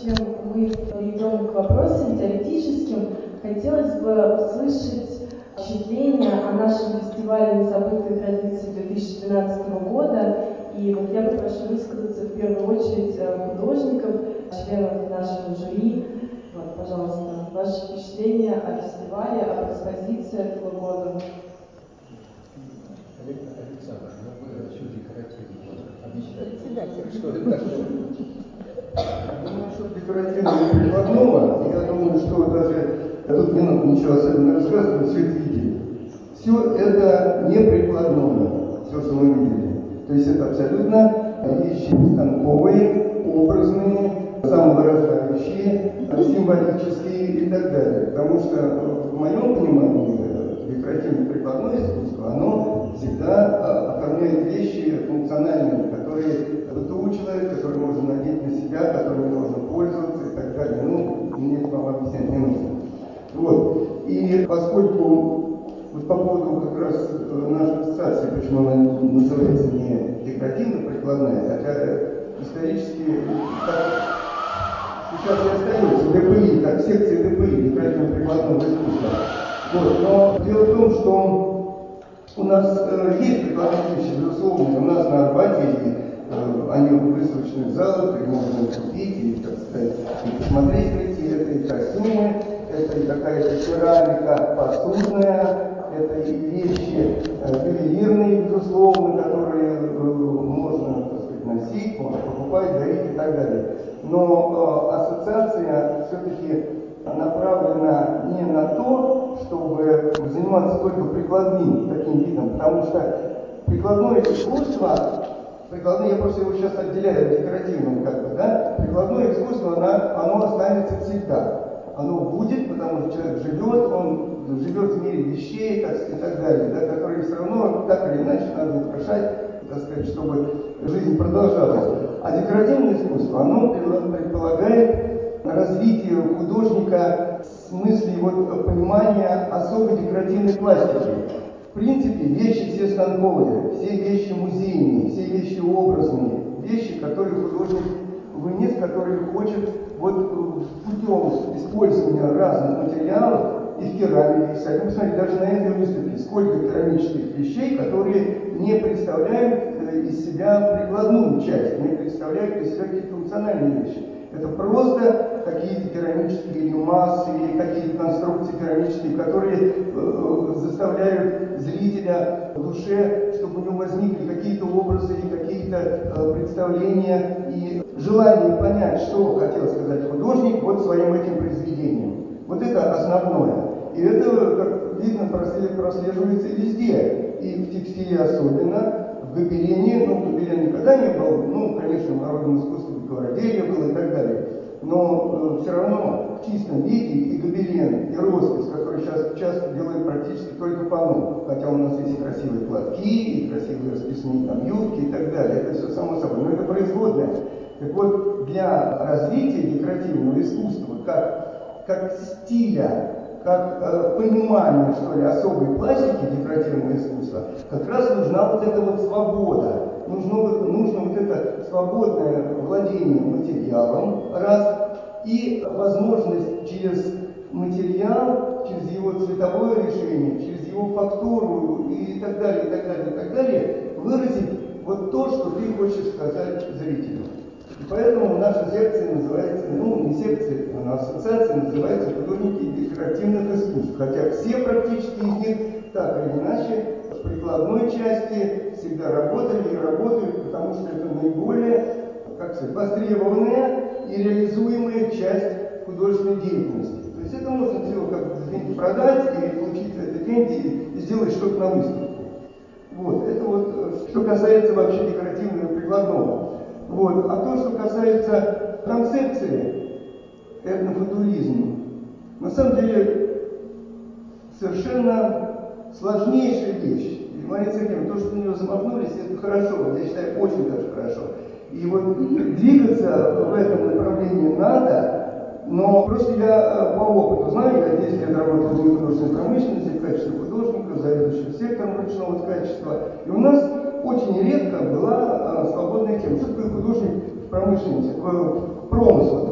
чем мы перейдем к вопросам теоретическим, хотелось бы услышать впечатление о нашем фестивале «Незабытые традиции» 2012 года. И вот я попрошу высказаться в первую очередь художников, членов нашего жюри. Вот, пожалуйста, ваши впечатления о фестивале, об экспозиции этого года. Александр, вы все декоративно объясняете. Что это такое? Ну, что декоративного и прикладного, я думаю, что даже тут не надо ничего особенно рассказывать, все это видели. Все это не прикладное, все, что мы видели. То есть это абсолютно вещи станковые, образные, самовыражающие, символические и так далее. Потому что в моем понимании декоративно-прикладное искусство, оно всегда оформляет вещи функциональные, которые быту человека, которые можно надеть на себя, которыми можно пользоваться и так далее. Ну, мне это вам объяснять не нужно. Вот. И поскольку вот по поводу как раз нашей ассоциации, почему она называется не декоративно-прикладная, хотя исторически так сейчас и остается ДПИ, как секция ДПИ, декоративно-прикладного искусства. Вот. Но дело в том, что у нас есть прикладные вещи, безусловно, у нас на Арбате они в выставочных залах, их можно купить, и, так сказать, и посмотреть прийти, это и костюмы, это и какая-то керамика посудная, это и вещи ювелирные, безусловно, которые можно, так сказать, носить, можно покупать, дарить и так далее. Но ассоциация все-таки направлена не на то, чтобы заниматься только прикладным таким видом, потому что прикладное искусство, я просто его сейчас отделяю от декоративного, да, прикладное искусство, оно останется всегда. Оно будет, потому что человек живет, он живет в мире вещей, так сказать, и так далее, да, которые все равно так или иначе надо украшать, так сказать, чтобы жизнь продолжалась. А декоративное искусство, оно предполагает развитие художника в смысле его понимания особой декоративной пластики. В принципе, вещи все станковые, все вещи музейные, все вещи образные, вещи, которые художник вынес, которые хочет вот путем использования разных материалов и в керамике. Кстати, посмотрите, даже на этой выставке сколько керамических вещей, которые не представляют из себя прикладную часть, не представляют из себя какие-то функциональные вещи. Это просто какие-то керамические или массы, или какие-то конструкции керамические, которые заставляют зрителя в душе, чтобы у него возникли какие-то образы, и какие-то представления и желание понять, что хотел сказать художник вот своим этим произведением. Вот это основное. И это, как видно, прослеживается везде. И в текстиле особенно, в гобелене, ну, гобелен никогда не был, ну, конечно, в народном искусстве говороделие было и так далее. Но все равно в чистом виде и гобелен, и роспись, который сейчас часто делают практически только панно. Хотя у нас есть и красивые платки, и красивые расписные там юбки и так далее. Это все само собой. Но это производное. Так вот, для развития декоративного искусства, как стиля, как понимания, что ли, особой пластики декоративного искусства, как раз нужна вот эта вот свобода. Нужно вот это свободное владение материалом, раз, и возможность через материал, через его цветовое решение, через его фактуру и так далее, и так далее, и так далее, выразить вот то, что ты хочешь сказать зрителю. И поэтому наша секция называется, ну, не секция, а ассоциация называется «Художники декоративных искусств». Хотя все практически из них так или иначе в прикладной части всегда работали и работают, потому что это наиболее, как сказать, востребованная и реализуемая часть художественной деятельности. То есть это можно все как деньги продать и получить за это деньги и сделать что-то на выставке. Вот, это вот что касается вообще декоративного и прикладного. Вот. А то, что касается концепции этнофутуризма, на самом деле совершенно сложнейшая вещь. И Мария Сергеевна, то, что на нее замахнулись, это хорошо, я считаю, очень даже хорошо. И вот двигаться в этом направлении надо, но просто я по опыту знаю, я 10 лет работал в художественной промышленности в качестве художника, заведующего сектором ручного ткачества, и у нас очень редко была свободная тема. Что такое художник в промышленности, в промысле?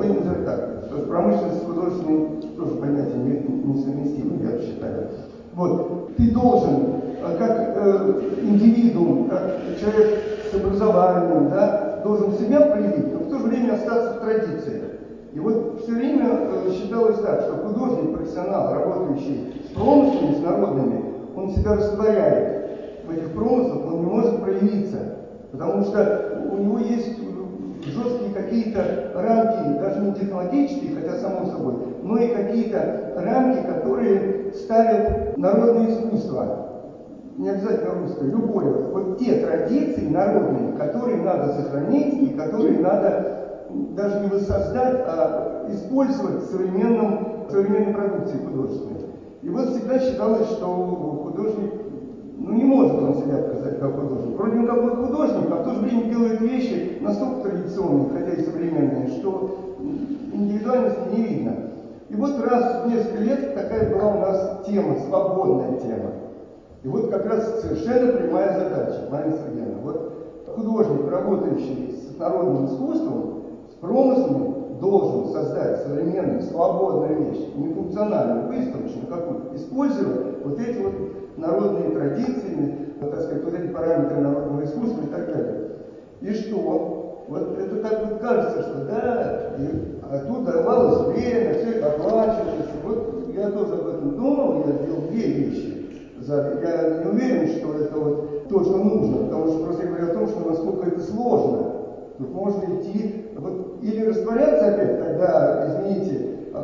будем называть так, потому что промышленность и художественный тоже понятие несовместимы, я считаю. Вот, ты должен, как индивидуум, как человек с образованием, да, должен себя проявить, но в то же время остаться в традиции. И вот все время считалось так, что художник, профессионал, работающий с промыслами, с народными, он себя растворяет в этих промыслах, он не может проявиться, потому что у него есть жесткие какие-то рамки, даже не технологические, хотя само собой, но и какие-то рамки, которые ставят народное искусство. Не обязательно русское, любое. Вот те традиции народные, которые надо сохранить и которые надо даже не воссоздать, а использовать в современной продукции художественной. И вот всегда считалось, что художник, не может он себя показать как художник. Вроде он как бы художник, а в то же время делает вещи настолько традиционные, хотя и современные, что индивидуальности не видно. И вот раз в несколько лет такая была у нас тема, свободная тема. И вот как раз совершенно прямая задача, Марина Сергеевна. Вот художник, работающий с народным искусством, с промыслами, должен создать современную, свободную вещь, не функциональную, выставочную какую-то, использовать вот эти вот народные традиции, вот, так сказать, вот эти параметры народного искусства и так далее. И что? Вот это так вот кажется, что да, а тут давалось время, все это оплачивалось. Вот я тоже об этом думал, я сделал две вещи. Я не уверен, что это вот то, что нужно, потому что просто я говорю о том, что насколько это сложно. Тут можно идти, вот, или растворяться опять, тогда, извините, о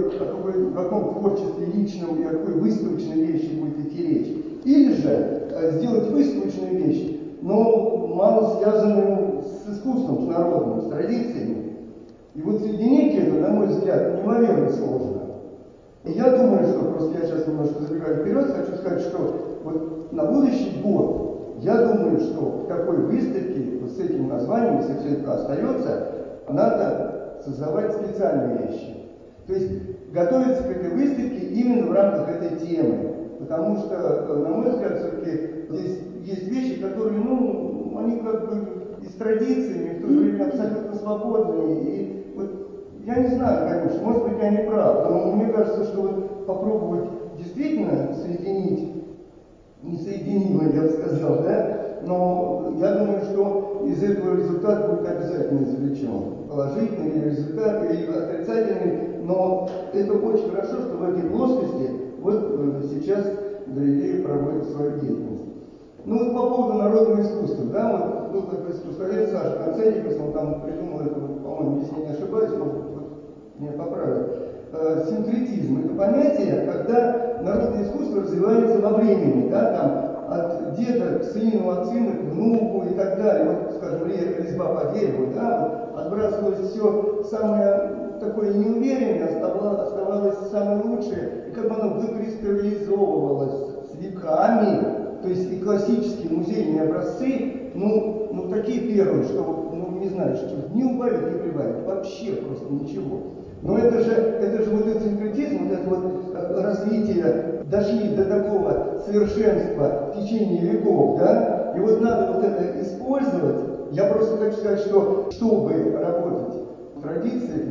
каком творчестве личном и о какой выставочной вещи будет идти речь. Или же сделать выставочную вещь, но мало связанную с искусством, с народным, с традициями. И вот соединить это, на мой взгляд, неимоверно сложно. И я думаю, что, просто я сейчас немножко забегаю вперед, хочу сказать, что вот на будущий год, я думаю, что в такой выставке, вот с этим названием, если все это остается, надо создавать специальные вещи. То есть готовиться к этой выставке именно в рамках этой темы. Потому что, на мой взгляд, все-таки здесь есть вещи, которые, они как бы и с традициями, в то же время абсолютно свободные. И вот я не знаю, конечно, может быть, я не прав, но мне кажется, что вот попробовать действительно соединить несоединимое, я бы сказал, да, но я думаю, что из этого результат будет обязательно извлечен. Положительный результат или отрицательный, но это очень хорошо, что в этой плоскости вот сейчас галерея проводит свою деятельность. Вот по поводу народного искусства, да, вот был такой искусствовед Саша Конценников, он там придумал это, по-моему, если не ошибаюсь, меня поправят. Синкретизм – это понятие, когда народное искусство развивается во времени, да, там, от деда к сыну, от сына к внуку и так далее. Вот, скажем, резьба по дереву, да, вот, отбрасывалось все самое такое неуверенное, оставалось самое лучшее, и как бы оно выкристаллизовывалось с веками. То есть и классические музейные образцы, такие первые, что, не знаю, что не убавить, не прибавить, вообще просто ничего. Но это же вот этот синкретизм, вот это вот развитие, дошли до такого совершенства в течение веков, да, и вот надо вот это использовать. Я просто хочу сказать, что чтобы работать в традициях,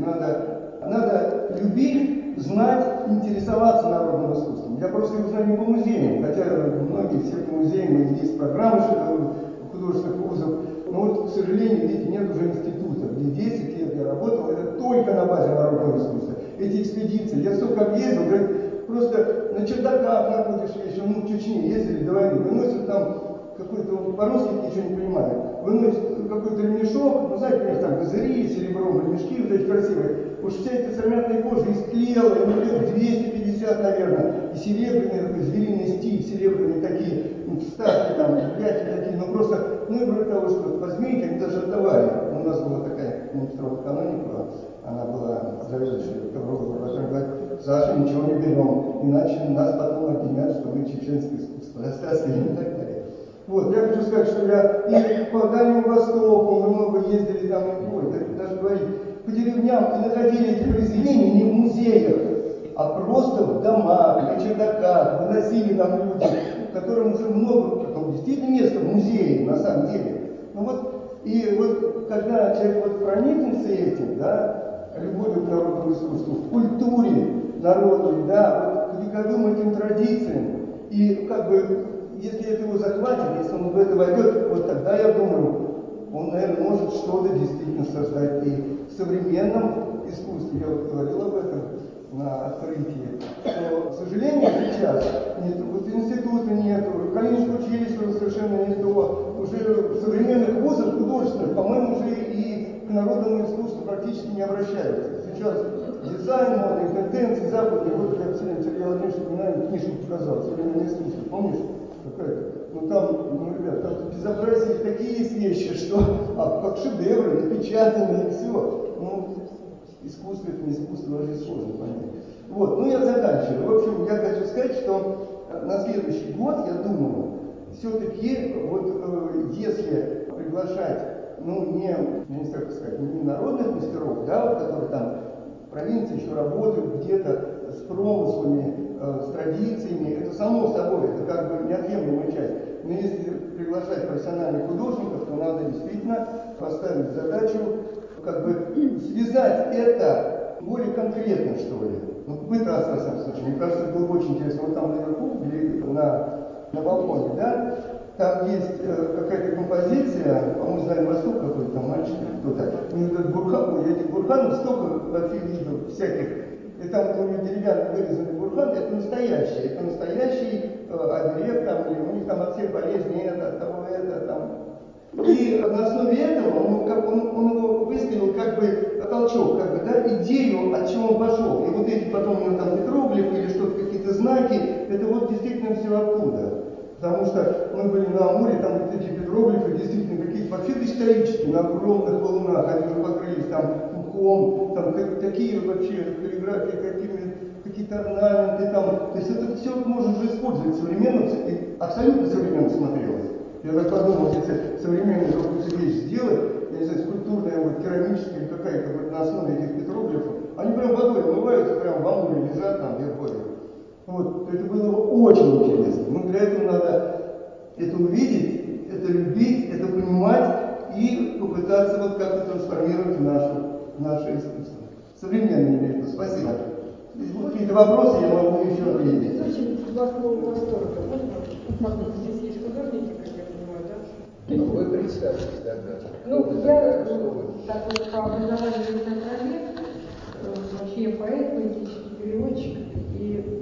надо любить, знать, интересоваться народным искусством. Я просто его знаю не по музеям, хотя многие все по музеям, есть программы художественных вузов, но вот, к сожалению, видите, нет уже института, где 10 лет я работал, это только на базе народного искусства. Эти экспедиции, я столько объездил, говорит, просто на чердаках находишь вещи, в Чечне ездили до войны, выносят там какой-то, по-русски ничего не понимаю, выносят какой-то ремешок, знаете, например, там козыри, серебро, ремешки вот эти красивые, уж вся эта сыромятная кожа истлела, лет 250, наверное, и серебряный такой звериный стиль, серебряные такие вставки, там, бляхи такие, просто, и кроме того, что вот возьмите, они даже отдавали. У нас была такая министровая каноника, она была заведующей ковровой, которая говорит, Саша, ничего не берем, иначе нас потом обвинят, что мы чеченское искусство растаскиваем и так далее. Вот, я хочу сказать, что я и по Дальнему Востоку, мы много ездили там, даже говорить, по деревням и находили эти произведения не в музеях, а просто в домах, на чердаках, выносили нам люди, которым уже много, потом действительно место в музее, на самом деле. И вот, когда человек вот проникнется этим, да, любой народному искусству, в культуре народной, да, вот к вековым этим традициям. И как бы, если это его захватит, если он в это войдет, вот тогда, я думаю, он, наверное, может что-то действительно создать и в современном искусстве. Я вот говорил об этом на открытии, что, к сожалению, сейчас нет, вот института нет, Калининского училища совершенно не то, уже современных вузов художественных, по-моему, уже и к народному искусству практически не обращаются. Сейчас дизайн, модные тенденции, западные, вот я все время Сергей Владимирович вспоминаю, книжку показал, современное искусство, помнишь? Какая-то? Ну там, ну, ребят, там безобразие, такие есть вещи, что как шедевры, напечатанные, и все. Ну, искусство это не искусство, даже сложно понять. Вот, ну я заканчиваю. В общем, я хочу сказать, что на следующий год, я думаю, все-таки вот если приглашать, ну не, я не знаю, как сказать, не народных мастеров, да, вот, которые там в провинции еще работают где-то с промыслами, с традициями, это само собой, это как бы неотъемлемая часть. Но если приглашать профессиональных художников, то надо действительно поставить задачу, как бы связать это более конкретно, что ли. Ну, попытаться, во всяком случае. Мне кажется, это было бы очень интересно. Вот там наверху, или на балконе, да, там есть какая-то композиция, по-моему, Дальний Восток какой-то там мальчик, кто-то. У него этот бурхан, я этих бурханов столько вообще видел всяких. И там у него деревянный вырезанный бурхан, это настоящий оберег, там, и у них там от всех болезней это, от того это, там. И на основе этого он его выставил как бы толчок, как бы, да, идею, от чего он пошел. И вот эти потом у него там петроглифы или что-то, какие-то знаки, это вот действительно все оттуда. Потому что мы были на Амуре, там вот эти петроглифы действительно какие-то вообще-то исторические, на огромных валунах, они уже покрылись там мхом, там такие вообще каллиграфии, какие-то орнаменты там. То есть это все можно уже использовать современно, и абсолютно современно смотрелось. Я так подумал, если современную какую-то вещь сделать, я не знаю, скульптурная, вот, керамическая или какая-то вот на основе этих петроглифов, они прям водой омываются, прям в Амуре лежат там, где ходят. Вот, это было бы очень интересно. Но для этого надо это увидеть, это любить, это понимать и попытаться вот как-то трансформировать в наше искусство. Современное имею в виду. Спасибо. Если будут какие-то вопросы, я могу еще ответить. Очень восторга. Можно, здесь есть художники, как я понимаю, да? Ну, вы представьтесь тогда. Ну, я такой по образованию литературовед, вообще я поэт, поэтический переводчик, и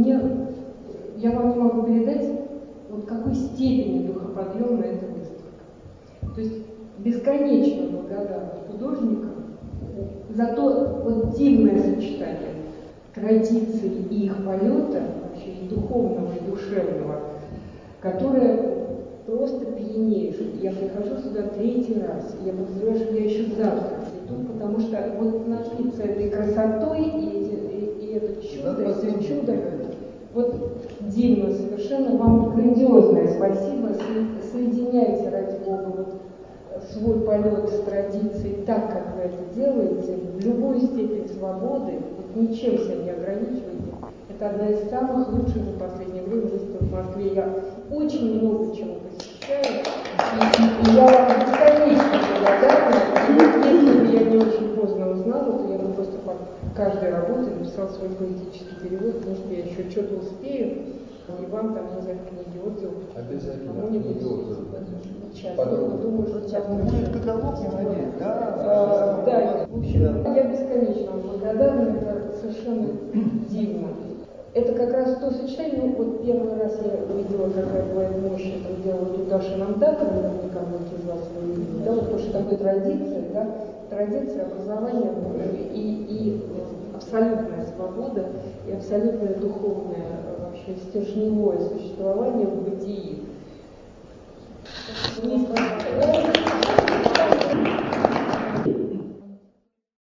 я вам не могу передать, вот какой степени духоподъемна эта выставка. То есть бесконечно благодарна художникам за то вот дивное сочетание традиций и их полета, вообще и духовного, и душевного, которое просто пьянеешь. Я прихожу сюда третий раз, и я подозреваю, что я еще завтра приду, потому что вот напиться этой красотой и это чудо, этим чудом, вот дивно совершенно, вам грандиозное спасибо, соединяйте, ради Бога, вот свой полет с традицией так, как вы это делаете, в любую степень свободы, вот ничем себя не ограничивайте. Это одна из самых лучших за последнее время выставок в Москве. Я очень много чего посещаю, и я вам бесконечно благодарна. Если бы я не очень поздно узнала, то я бы просто по каждой работе написала свой поэтический перевод, потому что я еще что-то успею, и вам там, не знаю, книги отзывов. Обязательно. Кому-нибудь сейчас. Думаю, что сейчас Будет каталог, я надеюсь, да? Да, в общем, я бесконечно вам благодарна, это совершенно дивно. Это как раз то сочетание, ну вот первый раз я увидела, какая бывает мощь, это делала Даша Намдакова, наверняка многие из вас ее видели, да, вот потому что такой традиция, да, традиция образования и абсолютная свобода, и абсолютное духовное вообще стержневое существование